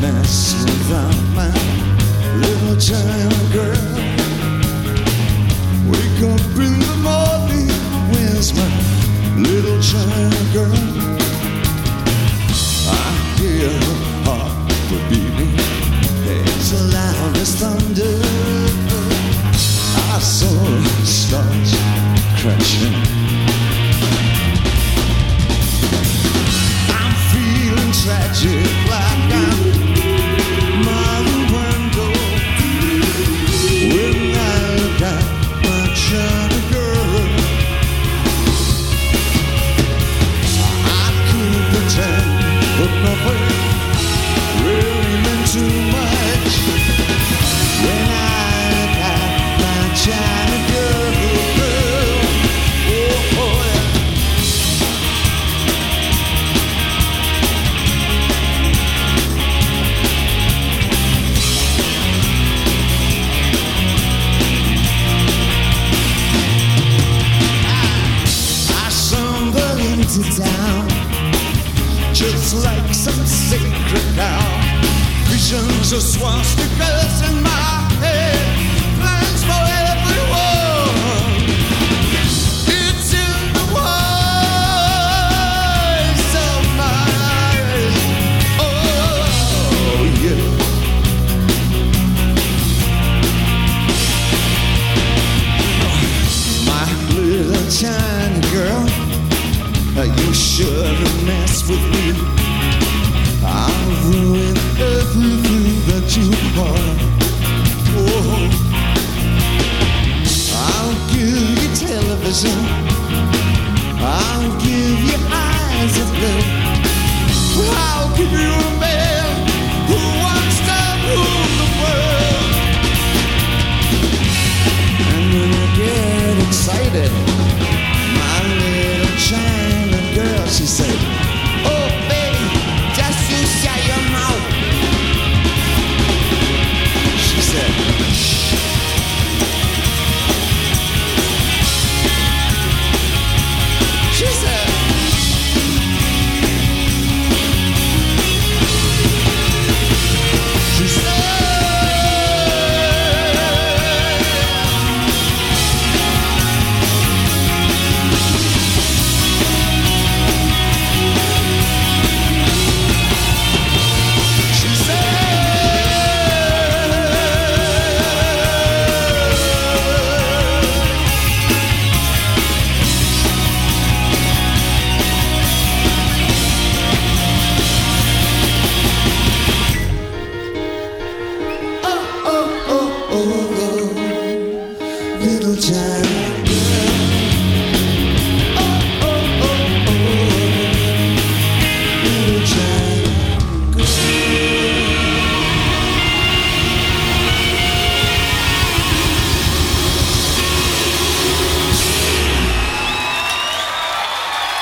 mess without my little China girl. Wake up in the morning, where's my little China girl? I hear her heart beating, it's loud as thunder. I saw her start crashing. I'm feeling tragic, like I'm Marlon Brando when I look at my China girl. I could pretend, but nothing really meant too much when I look at my China girl. Oh, oh yeah. I stumble into town just like some sacred cow. Visions of swastikas in my